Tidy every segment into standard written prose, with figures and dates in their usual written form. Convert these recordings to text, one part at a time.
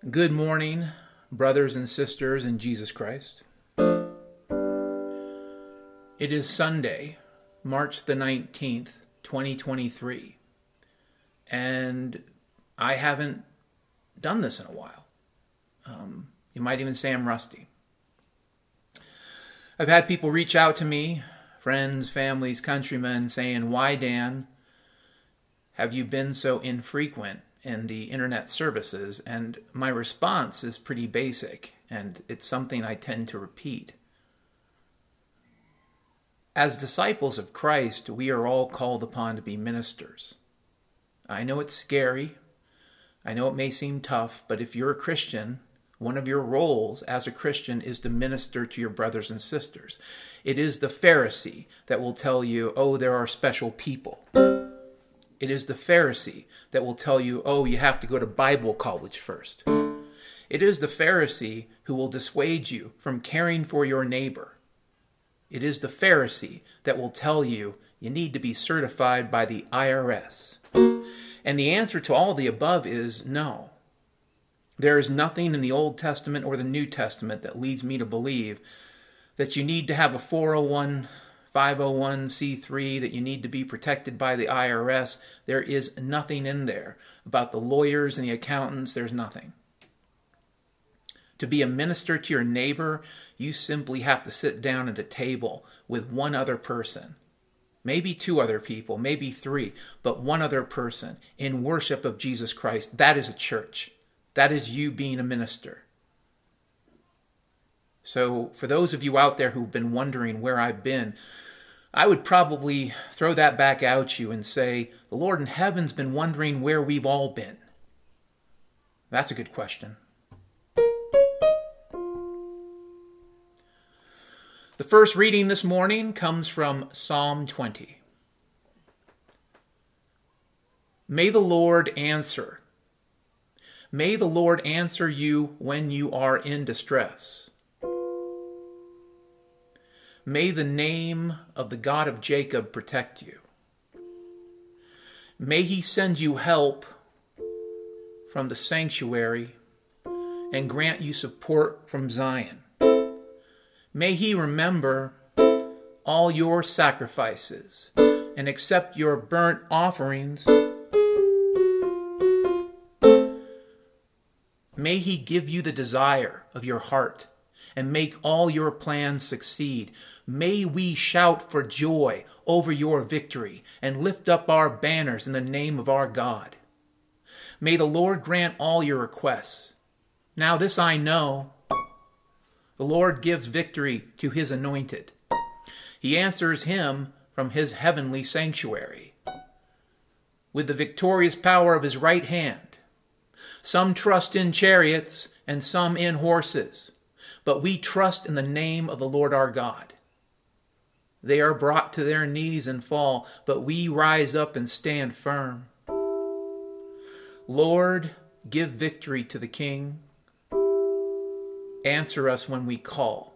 Good morning, brothers and sisters in Jesus Christ. It is Sunday, March the 19th, 2023, and I haven't done this in a while. You might even say I'm rusty. I've had people reach out to me, friends, families, countrymen, saying, "Why, Dan, have you been so infrequent in the internet services?" And my response is pretty basic, and it's something I tend to repeat. As disciples of Christ, we are all called upon to be ministers. I know it's scary. I know it may seem tough, but if you're a Christian, one of your roles as a Christian is to minister to your brothers and sisters. It is the Pharisee that will tell you, "Oh, there are special people." It is the Pharisee that will tell you, "Oh, you have to go to Bible college first." It is the Pharisee who will dissuade you from caring for your neighbor. It is the Pharisee that will tell you you need to be certified by the IRS. And the answer to all the above is no. There is nothing in the Old Testament or the New Testament that leads me to believe that you need to have a 401, 501c3, that you need to be protected by the IRS. There is nothing in there about the lawyers and the accountants. There's nothing. To be a minister to your neighbor, you simply have to sit down at a table with one other person. Maybe two other people, maybe three, but one other person in worship of Jesus Christ. That is a church. That is you being a minister. So for those of you out there who've been wondering where I've been, I would probably throw that back at you and say, the Lord in heaven's been wondering where we've all been. That's a good question. The first reading this morning comes from Psalm 20. May the Lord answer. May the Lord answer you when you are in distress. May the name of the God of Jacob protect you. May he send you help from the sanctuary and grant you support from Zion. May he remember all your sacrifices and accept your burnt offerings. May he give you the desire of your heart and make all your plans succeed. May we shout for joy over your victory and lift up our banners in the name of our God. May the Lord grant all your requests. Now this I know, the Lord gives victory to his anointed. He answers him from his heavenly sanctuary with the victorious power of his right hand. Some trust in chariots and some in horses, but we trust in the name of the Lord our God. They are brought to their knees and fall, but we rise up and stand firm. Lord, give victory to the King. Answer us when we call.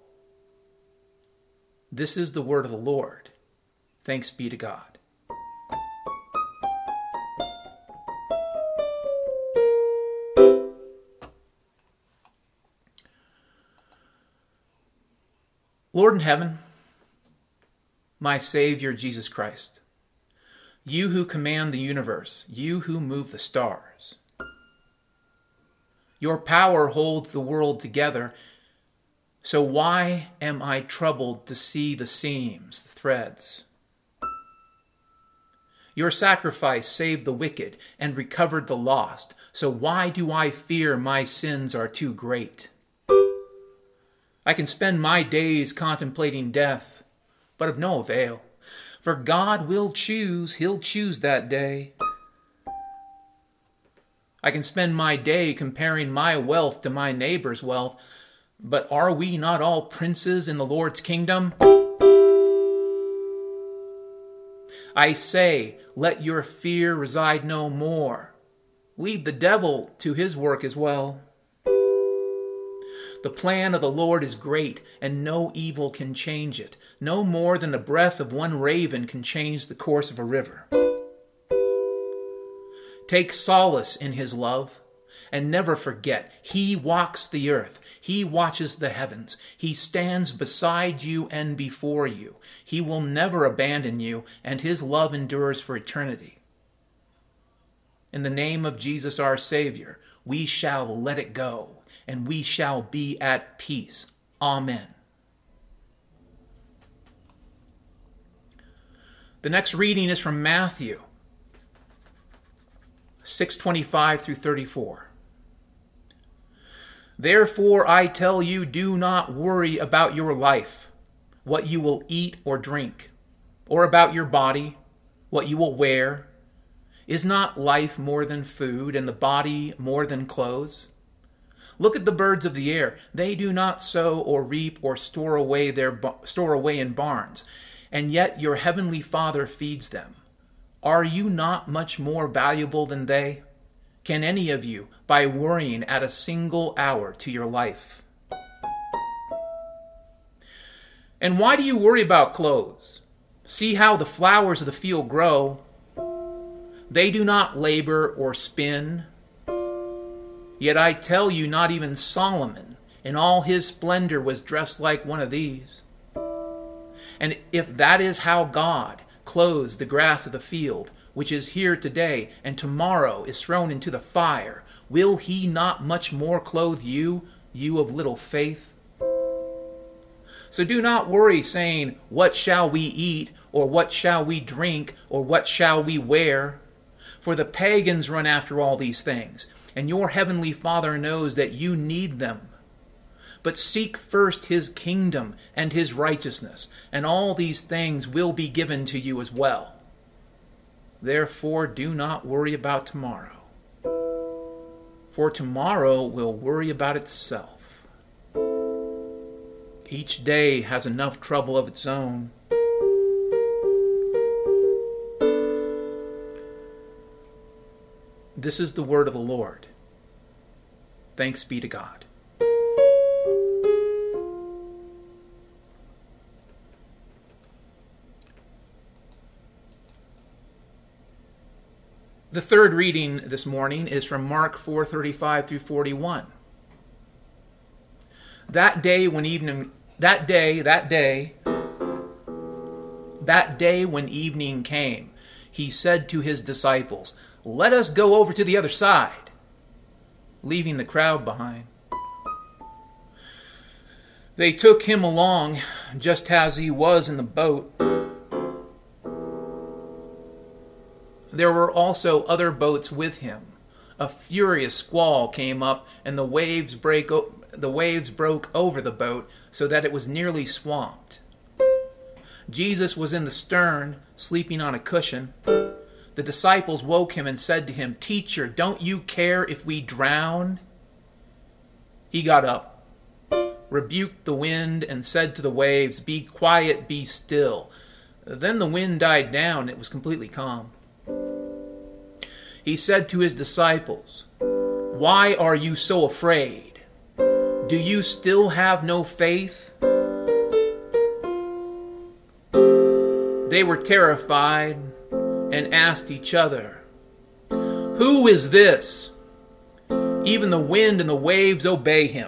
This is the word of the Lord. Thanks be to God. Lord in heaven, my Savior Jesus Christ, you who command the universe, you who move the stars. Your power holds the world together, so why am I troubled to see the seams, the threads? Your sacrifice saved the wicked and recovered the lost, so why do I fear my sins are too great? I can spend my days contemplating death, but of no avail. For God will choose, he'll choose that day. I can spend my day comparing my wealth to my neighbor's wealth, but are we not all princes in the Lord's kingdom? I say, let your fear reside no more. Leave the devil to his work as well. The plan of the Lord is great, and no evil can change it. No more than the breath of one raven can change the course of a river. Take solace in his love, And never forget, he walks the earth. He watches the heavens. He stands beside you and before you. He will never abandon you, and his love endures for eternity. In the name of Jesus our Savior, we shall let it go, and we shall be at peace. Amen. The next reading is from Matthew 6:25 through 34. Therefore I tell you, do not worry about your life, what you will eat or drink, or about your body, what you will wear. Is not life more than food, and the body more than clothes? Look at the birds of the air. They do not sow or reap or store away in barns, and yet your heavenly Father feeds them. Are you not much more valuable than they? Can any of you, by worrying, add a single hour to your life? And why do you worry about clothes? See how the flowers of the field grow. They do not labor or spin. Yet I tell you, not even Solomon in all his splendor was dressed like one of these. And if that is how God clothes the grass of the field, which is here today and tomorrow is thrown into the fire, will he not much more clothe you, you of little faith? So do not worry, saying, what shall we eat, or what shall we drink, or what shall we wear? For the pagans run after all these things, and your heavenly Father knows that you need them. But seek first his kingdom and his righteousness, and all these things will be given to you as well. Therefore, do not worry about tomorrow, for tomorrow will worry about itself. Each day has enough trouble of its own. This is the word of the Lord. Thanks be to God. The third reading this morning is from Mark 4:35 through 41. That day when evening came, he said to his disciples, "Let us go over to the other side," leaving the crowd behind. They took him along just as he was in the boat. There were also other boats with him. A furious squall came up, and the waves broke over the boat so that it was nearly swamped. Jesus was in the stern, sleeping on a cushion. The disciples woke him and said to him, "Teacher, don't you care if we drown?" He got up, rebuked the wind, and said to the waves, "Be quiet, be still." Then the wind died down, and it was completely calm. He said to his disciples, "Why are you so afraid? Do you still have no faith?" They were terrified and asked each other, "Who is this? Even the wind and the waves obey him."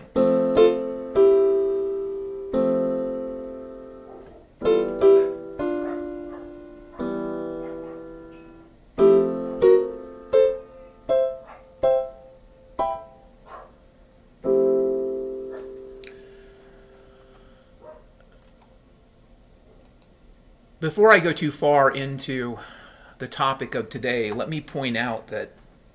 Before I go too far into the topic of today, let me point out that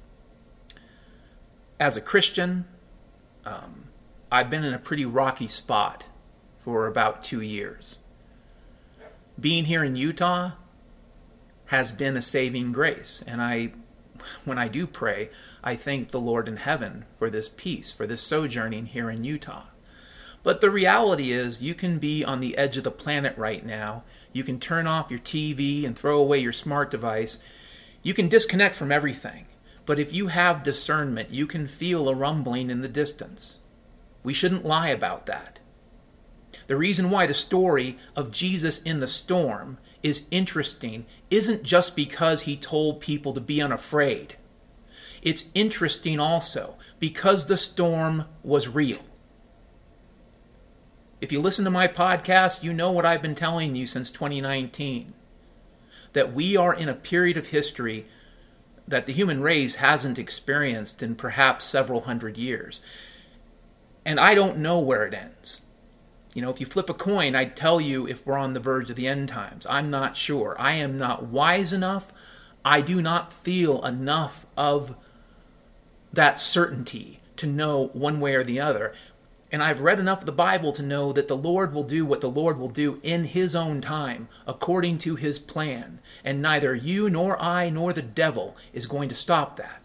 as a Christian, I've been in a pretty rocky spot for about 2 years. Being here in Utah has been a saving grace, and when I do pray, I thank the Lord in heaven for this peace, for this sojourning here in Utah. But the reality is, you can be on the edge of the planet right now. You can turn off your TV and throw away your smart device. You can disconnect from everything. But if you have discernment, you can feel a rumbling in the distance. We shouldn't lie about that. The reason why the story of Jesus in the storm is interesting isn't just because he told people to be unafraid. It's interesting also because the storm was real. If you listen to my podcast, you know what I've been telling you since 2019. That we are in a period of history that the human race hasn't experienced in perhaps several hundred years. And I don't know where it ends. If you flip a coin, I'd tell you if we're on the verge of the end times. I'm not sure. I am not wise enough. I do not feel enough of that certainty to know one way or the other. And I've read enough of the Bible to know that the Lord will do what the Lord will do in His own time, according to His plan. And neither you nor I nor the devil is going to stop that.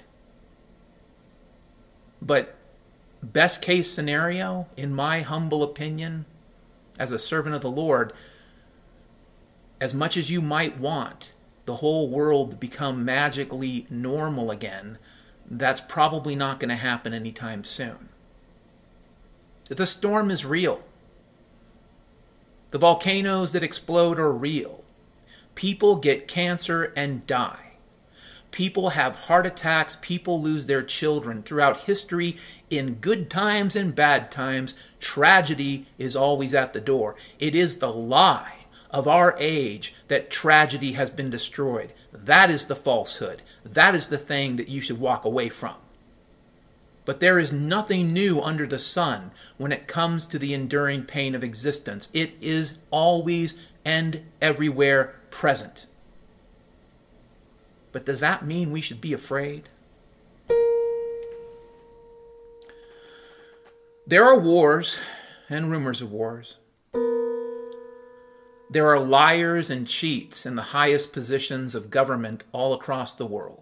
But best case scenario, in my humble opinion, as a servant of the Lord, as much as you might want the whole world to become magically normal again, that's probably not going to happen anytime soon. The storm is real. The volcanoes that explode are real. People get cancer and die. People have heart attacks. People lose their children. Throughout history, in good times and bad times, tragedy is always at the door. It is the lie of our age that tragedy has been destroyed. That is the falsehood. That is the thing that you should walk away from. But there is nothing new under the sun when it comes to the enduring pain of existence. It is always and everywhere present. But does that mean we should be afraid? There are wars and rumors of wars. There are liars and cheats in the highest positions of government all across the world.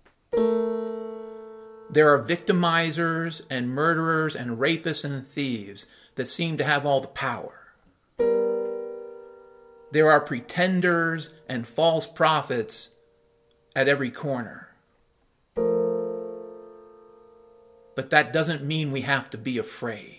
There are victimizers and murderers and rapists and thieves that seem to have all the power. There are pretenders and false prophets at every corner. But that doesn't mean we have to be afraid.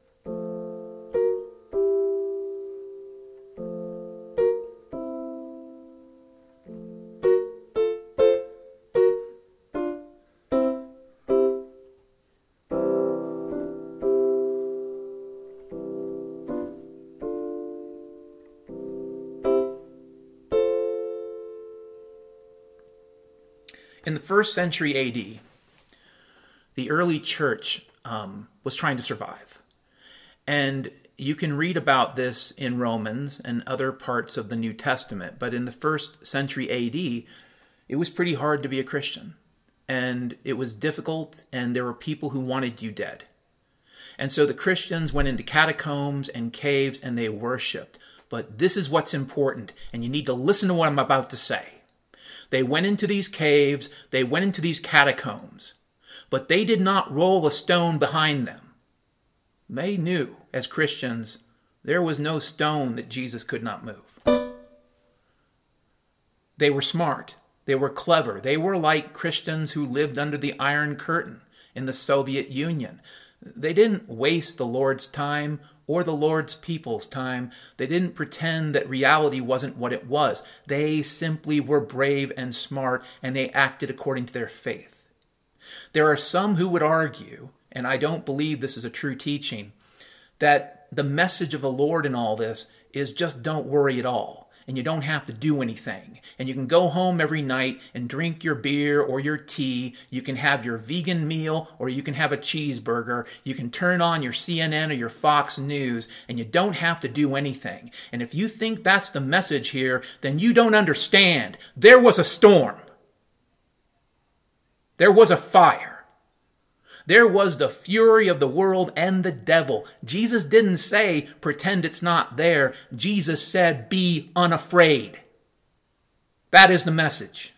In the 1st century AD, the early church was trying to survive. And you can read about this in Romans and other parts of the New Testament. But in the 1st century AD, it was pretty hard to be a Christian. And it was difficult, and there were people who wanted you dead. And so the Christians went into catacombs and caves, and they worshipped. But this is what's important, and you need to listen to what I'm about to say. They went into these caves, they went into these catacombs, but they did not roll a stone behind them. They knew, as Christians, there was no stone that Jesus could not move. They were smart, they were clever, they were like Christians who lived under the Iron Curtain in the Soviet Union. They didn't waste the Lord's time or the Lord's people's time. They didn't pretend that reality wasn't what it was. They simply were brave and smart, and they acted according to their faith. There are some who would argue, and I don't believe this is a true teaching, that the message of the Lord in all this is just don't worry at all. And you don't have to do anything. And you can go home every night and drink your beer or your tea. You can have your vegan meal or you can have a cheeseburger. You can turn on your CNN or your Fox News and you don't have to do anything. And if you think that's the message here, then you don't understand. There was a storm. There was a fire. There was the fury of the world and the devil. Jesus didn't say, pretend it's not there. Jesus said, be unafraid. That is the message.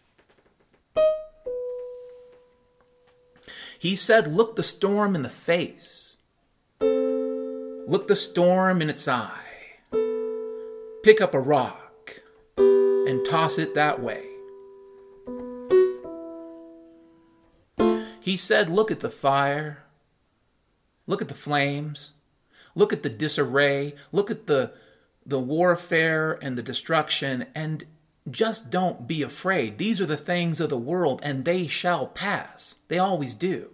He said, look the storm in the face. Look the storm in its eye. Pick up a rock and toss it that way. He said, look at the fire, look at the flames, look at the disarray, look at the warfare and the destruction, and just don't be afraid. These are the things of the world, and they shall pass. They always do.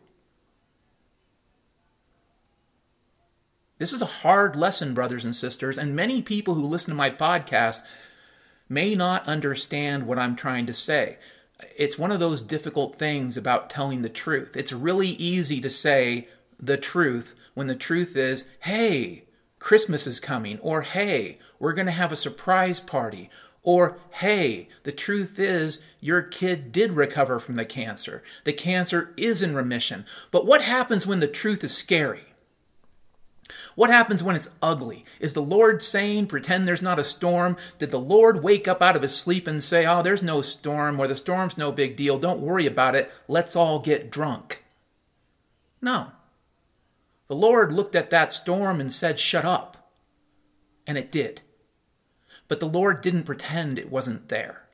This is a hard lesson, brothers and sisters, and many people who listen to my podcast may not understand what I'm trying to say. It's one of those difficult things about telling the truth. It's really easy to say the truth when the truth is, hey, Christmas is coming, or hey, we're going to have a surprise party, or hey, the truth is your kid did recover from the cancer. The cancer is in remission. But what happens when the truth is scary? What happens when it's ugly? Is the Lord saying, pretend there's not a storm? Did the Lord wake up out of his sleep and say, oh, there's no storm, or the storm's no big deal, don't worry about it, let's all get drunk? No. The Lord looked at that storm and said, shut up. And it did. But the Lord didn't pretend it wasn't there.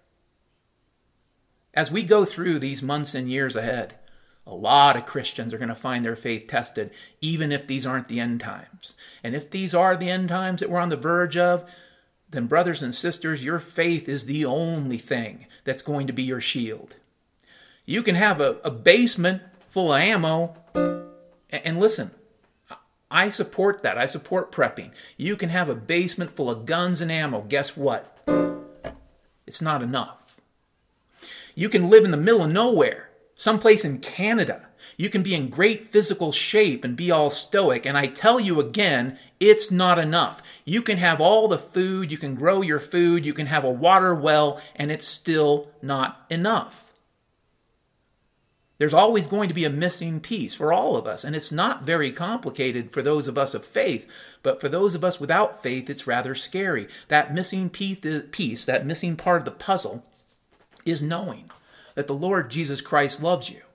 As we go through these months and years ahead, a lot of Christians are going to find their faith tested, even if these aren't the end times. And if these are the end times that we're on the verge of, then brothers and sisters, your faith is the only thing that's going to be your shield. You can have a basement full of ammo, and listen, I support that. I support prepping. You can have a basement full of guns and ammo. Guess what? It's not enough. You can live in the middle of nowhere, someplace in Canada. You can be in great physical shape and be all stoic. And I tell you again, it's not enough. You can have all the food, you can grow your food, you can have a water well, and it's still not enough. There's always going to be a missing piece for all of us, and it's not very complicated for those of us of faith, but for those of us without faith, it's rather scary. That missing piece, that missing part of the puzzle, is knowing that the Lord Jesus Christ loves you.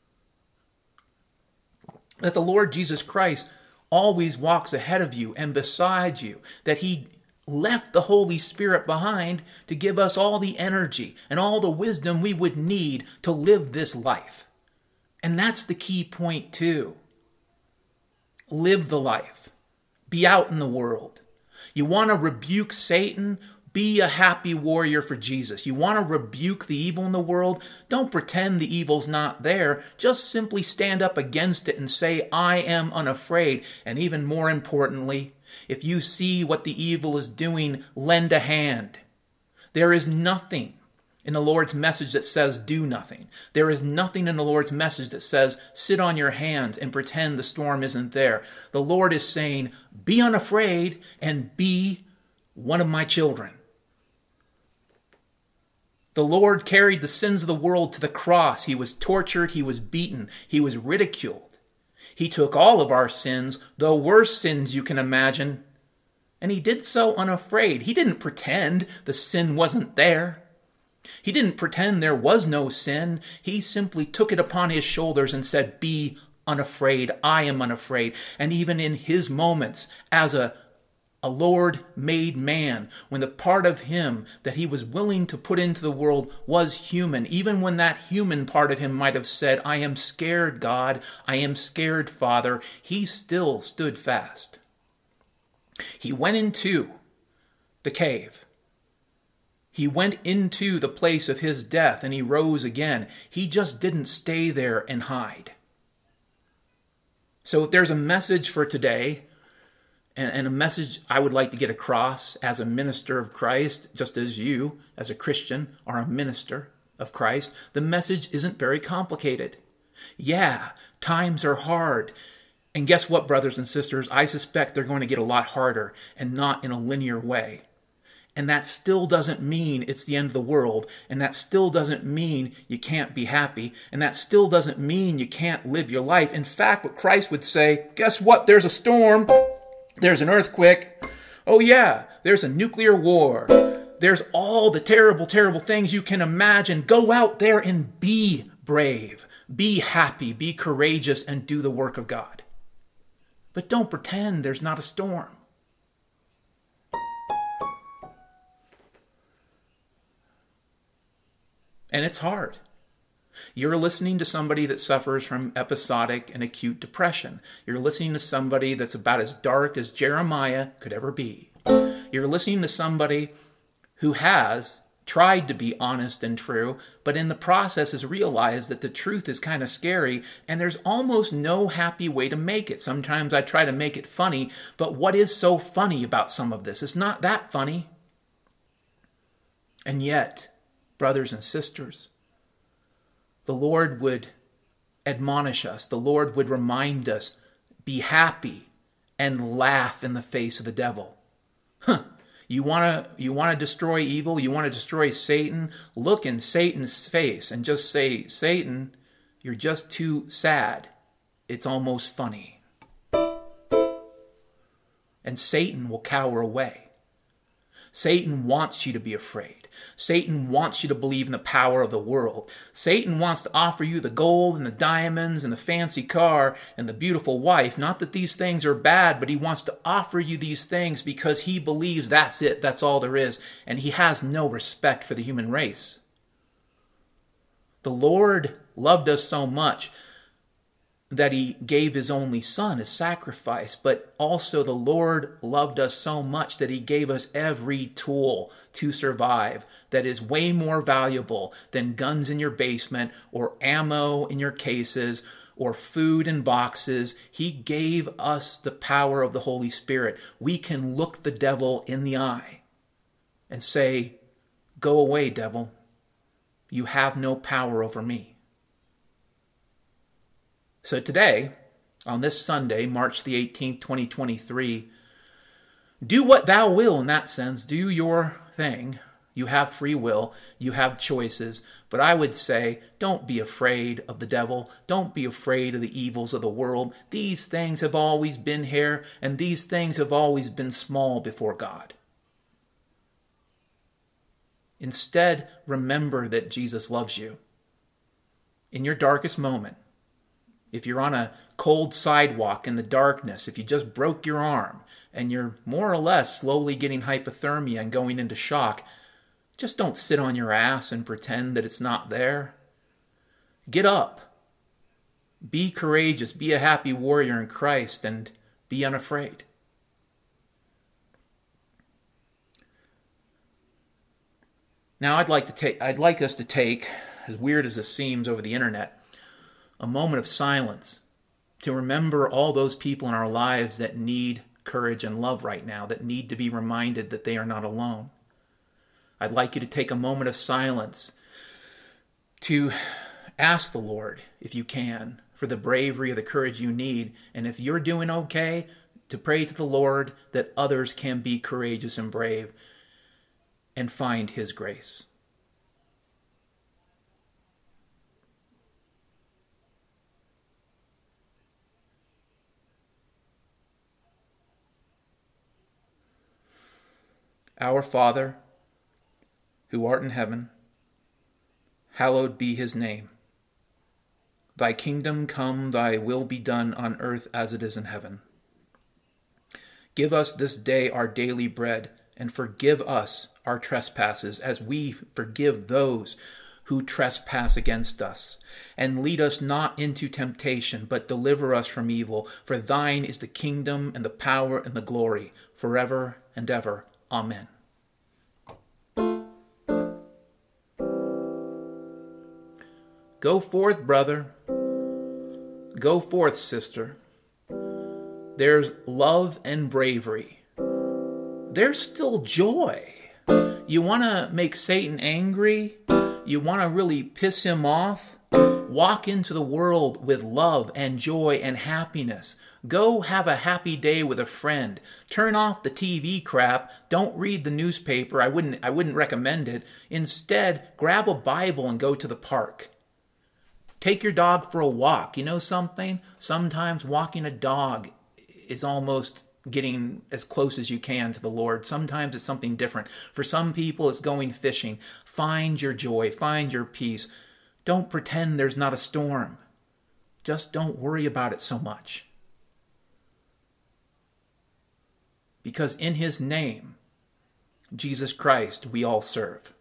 That the Lord Jesus Christ always walks ahead of you and beside you, that he left the Holy Spirit behind to give us all the energy and all the wisdom we would need to live this life. And that's the key point too. Live the life. Be out in the world. You want to rebuke Satan? Be a happy warrior for Jesus. You want to rebuke the evil in the world? Don't pretend the evil's not there. Just simply stand up against it and say, I am unafraid. And even more importantly, if you see what the evil is doing, lend a hand. There is nothing in the Lord's message that says do nothing. There is nothing in the Lord's message that says sit on your hands and pretend the storm isn't there. The Lord is saying, be unafraid and be one of my children. The Lord carried the sins of the world to the cross. He was tortured, he was beaten, he was ridiculed. He took all of our sins, the worst sins you can imagine, and he did so unafraid. He didn't pretend the sin wasn't there. He didn't pretend there was no sin. He simply took it upon his shoulders and said, be unafraid. I am unafraid. And even in his moments as a Lord-made man, when the part of him that he was willing to put into the world was human, even when that human part of him might have said, I am scared, God. I am scared, Father, he still stood fast. He went into the cave. He went into the place of his death and he rose again. He just didn't stay there and hide. So if there's a message for today, and a message I would like to get across as a minister of Christ, just as you, as a Christian, are a minister of Christ, the message isn't very complicated. Yeah, times are hard. And guess what, brothers and sisters? I suspect they're going to get a lot harder and not in a linear way. And that still doesn't mean it's the end of the world. And that still doesn't mean you can't be happy. And that still doesn't mean you can't live your life. In fact, what Christ would say, guess what? There's a storm. There's an earthquake. Oh yeah, there's a nuclear war. There's all the terrible, terrible things you can imagine. Go out there and be brave. Be happy. Be courageous and do the work of God. But don't pretend there's not a storm. And it's hard. You're listening to somebody that suffers from episodic and acute depression. You're listening to somebody that's about as dark as Jeremiah could ever be. You're listening to somebody who has tried to be honest and true, but in the process has realized that the truth is kind of scary and there's almost no happy way to make it. Sometimes I try to make it funny, but what is so funny about some of this? It's not that funny. And yet, brothers and sisters, the Lord would admonish us. The Lord would remind us, be happy and laugh in the face of the devil. You want to destroy evil? You want to destroy Satan? Look in Satan's face and just say, Satan, you're just too sad. It's almost funny. And Satan will cower away. Satan wants you to be afraid. Satan wants you to believe in the power of the world. Satan wants to offer you the gold and the diamonds and the fancy car and the beautiful wife. Not that these things are bad, but he wants to offer you these things because he believes that's it, that's all there is, and he has no respect for the human race. The Lord loved us so much that he gave his only son as sacrifice, but also the Lord loved us so much that he gave us every tool to survive that is way more valuable than guns in your basement or ammo in your cases or food in boxes. He gave us the power of the Holy Spirit. We can look the devil in the eye and say, "Go away, devil. You have no power over me." So today, on this Sunday, March the 18th, 2023, do what thou will in that sense. Do your thing. You have free will. You have choices. But I would say, don't be afraid of the devil. Don't be afraid of the evils of the world. These things have always been here, and these things have always been small before God. Instead, remember that Jesus loves you. In your darkest moment, if you're on a cold sidewalk in the darkness, if you just broke your arm and you're more or less slowly getting hypothermia and going into shock, just don't sit on your ass and pretend that it's not there. Get up. Be courageous. Be a happy warrior in Christ and be unafraid. Now I'd like us to take, as weird as this seems over the internet, a moment of silence to remember all those people in our lives that need courage and love right now, that need to be reminded that they are not alone. I'd like you to take a moment of silence to ask the Lord, if you can, for the bravery or the courage you need, and if you're doing okay, to pray to the Lord that others can be courageous and brave and find his grace. Our Father, who art in heaven, hallowed be his name. Thy kingdom come, thy will be done on earth as it is in heaven. Give us this day our daily bread, and forgive us our trespasses as we forgive those who trespass against us. And lead us not into temptation, but deliver us from evil. For thine is the kingdom and the power and the glory, forever and ever. Amen. Go forth, brother. Go forth, sister. There's love and bravery. There's still joy. You want to make Satan angry? You want to really piss him off? Walk into the world with love and joy and happiness. Go have a happy day with a friend. Turn off the TV crap. Don't read the newspaper. I wouldn't recommend it. Instead, grab a Bible and go to the park. Take your dog for a walk. You know something? Sometimes walking a dog is almost getting as close as you can to the Lord. Sometimes it's something different. For some people, it's going fishing. Find your joy. Find your peace. Don't pretend there's not a storm. Just don't worry about it so much. Because in his name, Jesus Christ, we all serve.